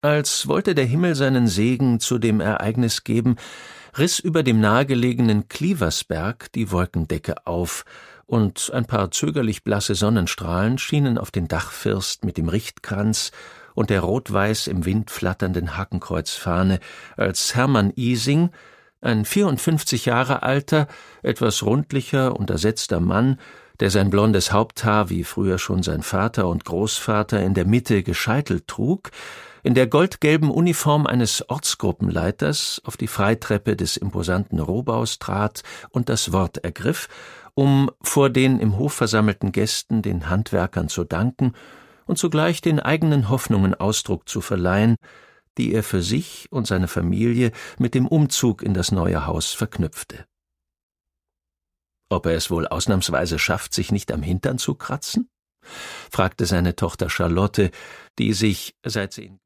Als wollte der Himmel seinen Segen zu dem Ereignis geben, riss über dem nahegelegenen Klieversberg die Wolkendecke auf, und ein paar zögerlich blasse Sonnenstrahlen schienen auf den Dachfirst mit dem Richtkranz und der rot-weiß im Wind flatternden Hakenkreuzfahne, als Hermann Ising, ein 54 Jahre alter, etwas rundlicher, untersetzter Mann, der sein blondes Haupthaar wie früher schon sein Vater und Großvater in der Mitte gescheitelt trug, in der goldgelben Uniform eines Ortsgruppenleiters auf die Freitreppe des imposanten Rohbaus trat und das Wort ergriff, um vor den im Hof versammelten Gästen, den Handwerkern, zu danken und zugleich den eigenen Hoffnungen Ausdruck zu verleihen, die er für sich und seine Familie mit dem Umzug in das neue Haus verknüpfte. Ob er es wohl ausnahmsweise schafft, sich nicht am Hintern zu kratzen? Fragte seine Tochter Charlotte, die sich, seit sie ihn